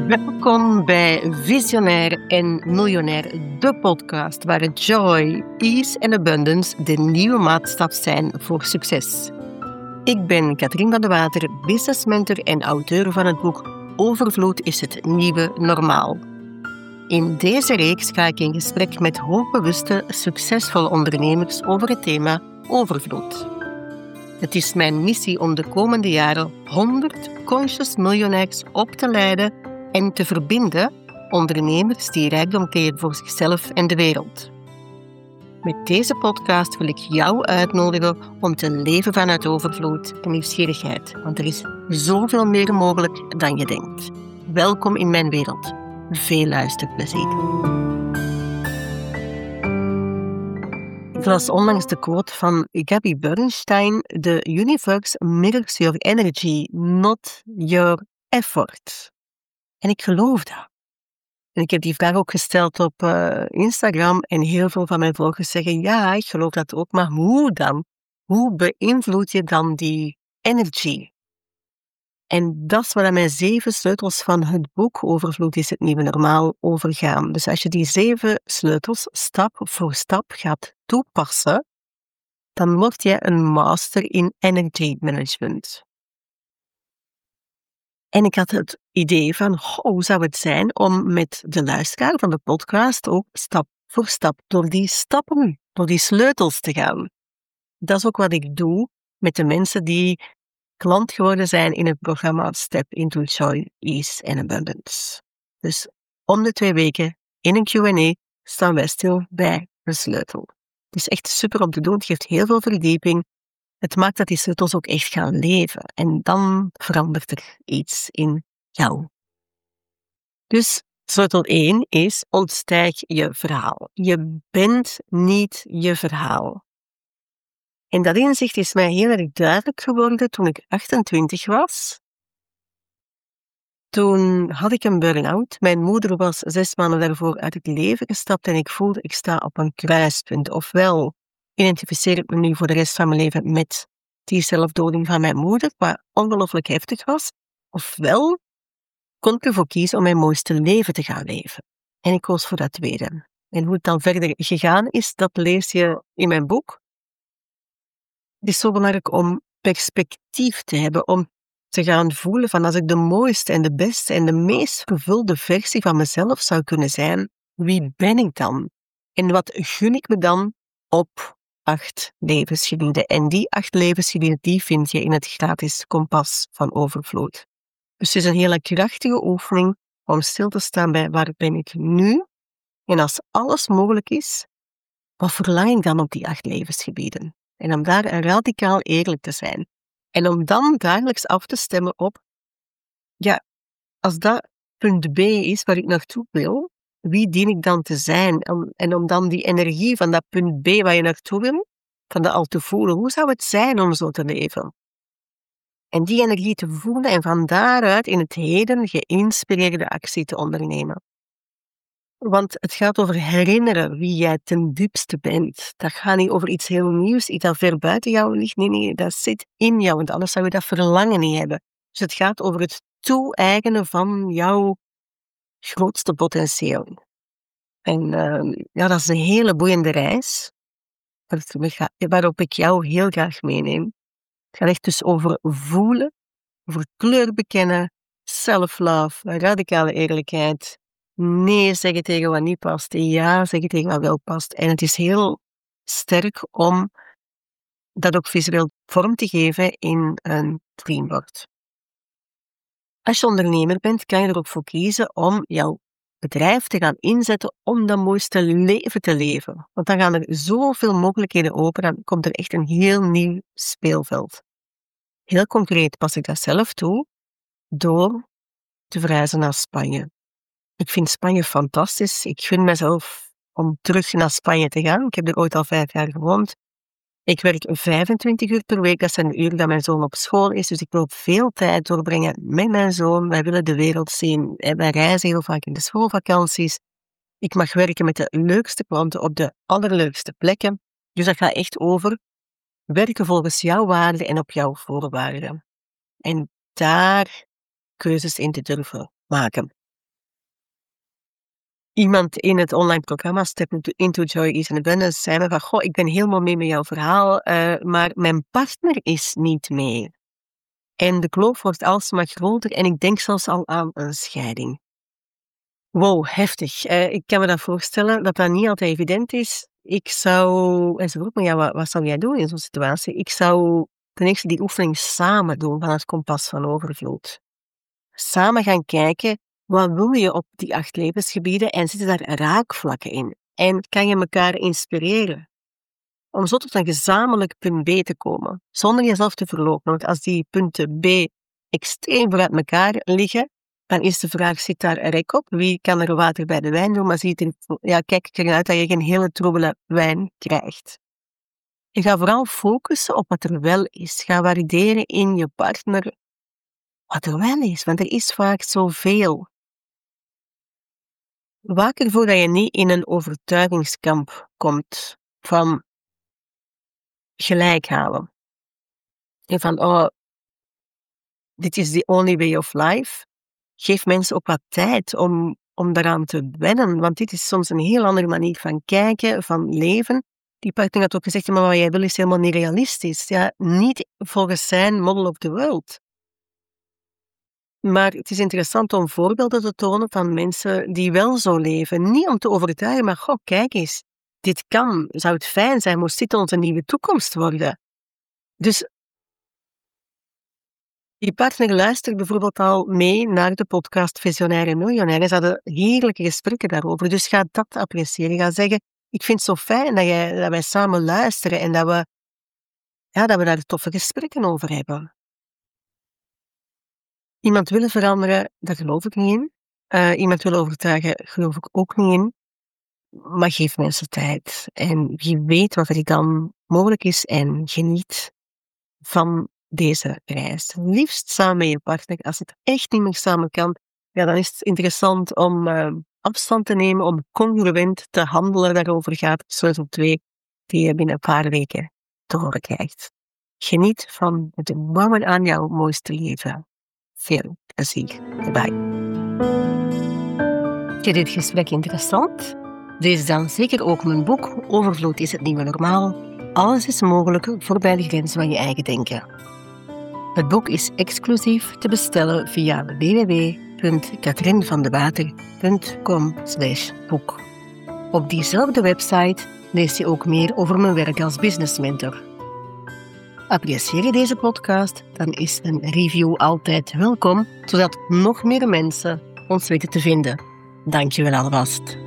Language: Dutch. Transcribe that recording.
Welkom bij Visionair en Miljonair, de podcast waar joy, ease en abundance de nieuwe maatstaf zijn voor succes. Ik ben Katrien van de Water, business mentor en auteur van het boek Overvloed is het nieuwe normaal. In deze reeks ga ik in gesprek met hoogbewuste, succesvolle ondernemers over het thema overvloed. Het is mijn missie om de komende jaren 100 conscious miljonairs op te leiden en te verbinden, ondernemers die rijkdom creëren voor zichzelf en de wereld. Met deze podcast wil ik jou uitnodigen om te leven vanuit overvloed en nieuwsgierigheid, want er is zoveel meer mogelijk dan je denkt. Welkom in mijn wereld. Veel luisterplezier. Ik las onlangs de quote van Gabby Bernstein: The universe mirrors your energy, not your effort. En ik geloof dat. En ik heb die vraag ook gesteld op Instagram en heel veel van mijn volgers zeggen ja, ik geloof dat ook, maar hoe dan? Hoe beïnvloed je dan die energy? En dat is waar mijn 7 sleutels van het boek Overvloed is het nieuwe normaal over gaan. Dus als je die 7 sleutels stap voor stap gaat toepassen, dan word je een master in energy management. En ik had het idee van, hoe zou het zijn om met de luisteraar van de podcast ook stap voor stap door die stappen, door die sleutels te gaan. Dat is ook wat ik doe met de mensen die klant geworden zijn in het programma Step into Joy, Ease and Abundance. Dus om de 2 weken in een Q&A staan wij stil bij een sleutel. Het is echt super om te doen, het geeft heel veel verdieping. Het maakt dat die sleutels ook echt gaan leven. En dan verandert er iets in jou. Dus sleutel 1 is: ontstijg je verhaal. Je bent niet je verhaal. En dat inzicht is mij heel erg duidelijk geworden toen ik 28 was. Toen had ik een burn-out. Mijn moeder was 6 maanden daarvoor uit het leven gestapt en ik voelde, ik sta op een kruispunt. Ofwel identificeer ik me nu voor de rest van mijn leven met die zelfdoding van mijn moeder, wat ongelooflijk heftig was. Ofwel kon ik ervoor kiezen om mijn mooiste leven te gaan leven. En ik koos voor dat tweede. En hoe het dan verder gegaan is, dat lees je in mijn boek. Het is zo belangrijk om perspectief te hebben, om te gaan voelen van als ik de mooiste en de beste en de meest vervulde versie van mezelf zou kunnen zijn, wie ben ik dan? En wat gun ik me dan op 8 levensgebieden? En die 8 levensgebieden, die vind je in het gratis kompas van Overvloed. Dus het is een hele krachtige oefening om stil te staan bij waar ben ik nu? En als alles mogelijk is, wat verlang ik dan op die 8 levensgebieden? En om daar radicaal eerlijk te zijn. En om dan dagelijks af te stemmen op, ja, als dat punt B is waar ik naartoe wil, wie dien ik dan te zijn? En om dan die energie van dat punt B waar je naartoe wil, van dat al te voelen, hoe zou het zijn om zo te leven? En die energie te voelen en van daaruit in het heden geïnspireerde actie te ondernemen. Want het gaat over herinneren wie jij ten diepste bent. Dat gaat niet over iets heel nieuws, iets dat ver buiten jou ligt. Nee, dat zit in jou, want anders zou je dat verlangen niet hebben. Dus het gaat over het toe-eigenen van jouw grootste potentieel. En dat is een hele boeiende reis, waarop ik jou heel graag meeneem. Het gaat echt dus over voelen, over kleur bekennen, self-love, radicale eerlijkheid, nee zeggen tegen wat niet past, ja zeggen tegen wat wel past. En het is heel sterk om dat ook visueel vorm te geven in een dreamboard. Als je ondernemer bent, kan je er ook voor kiezen om jouw bedrijf te gaan inzetten om dat mooiste leven te leven. Want dan gaan er zoveel mogelijkheden open, dan komt er echt een heel nieuw speelveld. Heel concreet pas ik dat zelf toe door te verhuizen naar Spanje. Ik vind Spanje fantastisch. Ik gun mezelf om terug naar Spanje te gaan. Ik heb er ooit al 5 jaar gewoond. Ik werk 25 uur per week. Dat zijn de uren dat mijn zoon op school is. Dus ik wil veel tijd doorbrengen met mijn zoon. Wij willen de wereld zien. Wij reizen heel vaak in de schoolvakanties. Ik mag werken met de leukste klanten op de allerleukste plekken. Dus dat gaat echt over werken volgens jouw waarden en op jouw voorwaarden. En daar keuzes in te durven maken. iemand in het online programma Step into Joy, Ease and Abundance zei me van, ik ben helemaal mee met jouw verhaal, maar mijn partner is niet mee. En de kloof wordt alsmaar groter en ik denk zelfs al aan een scheiding. Wow, heftig. Ik kan me dat voorstellen, dat dat niet altijd evident is. Ik zou... En ze vroeg me, ja, wat zou jij doen in zo'n situatie? Ik zou ten eerste die oefening samen doen van het kompas van overvloed. Samen gaan kijken, wat wil je op die 8 levensgebieden en zitten daar raakvlakken in? En kan je elkaar inspireren? Om zo tot een gezamenlijk punt B te komen, zonder jezelf te verlopen. Want als die punten B extreem ver uit elkaar liggen, dan is de vraag, zit daar rek op? Wie kan er water bij de wijn doen? Maar kijk ik eruit dat je geen hele troebele wijn krijgt. Je gaat vooral focussen op wat er wel is. Ga waarderen in je partner wat er wel is, want er is vaak zoveel. Waak ervoor dat je niet in een overtuigingskamp komt van gelijk halen. En van, dit is the only way of life. Geef mensen ook wat tijd om daaraan te wennen, want dit is soms een heel andere manier van kijken, van leven. Die partner had ook gezegd, maar wat jij wil is helemaal niet realistisch. Ja, niet volgens zijn model of the world. Maar het is interessant om voorbeelden te tonen van mensen die wel zo leven. Niet om te overtuigen, maar kijk eens, dit kan. Zou het fijn zijn, moest dit onze nieuwe toekomst worden? Dus die partner luistert bijvoorbeeld al mee naar de podcast Visionair Miljonair. En ze hadden heerlijke gesprekken daarover. Dus ga dat appreciëren. Ga zeggen, ik vind het zo fijn dat wij samen luisteren en dat we daar toffe gesprekken over hebben. Iemand willen veranderen, daar geloof ik niet in. Iemand willen overtuigen, geloof ik ook niet in. Maar geef mensen tijd. En wie weet wat er dan mogelijk is en geniet van deze reis. Liefst samen met je partner. Als het echt niet meer samen kan, dan is het interessant om afstand te nemen, om congruent te handelen daarover gaat. Sleutel 2 die je binnen een paar weken te horen krijgt. Geniet van het bouwen aan jouw mooiste leven. Veel plezier erbij. Vind je dit gesprek interessant? Lees dan zeker ook mijn boek Overvloed is het nieuwe normaal. Alles is mogelijk voorbij de grenzen van je eigen denken. Het boek is exclusief te bestellen via www.katrinvandewater.com/boek. Op diezelfde website lees je ook meer over mijn werk als business mentor. Apprecieer je deze podcast, dan is een review altijd welkom, zodat nog meer mensen ons weten te vinden. Dank je wel alvast.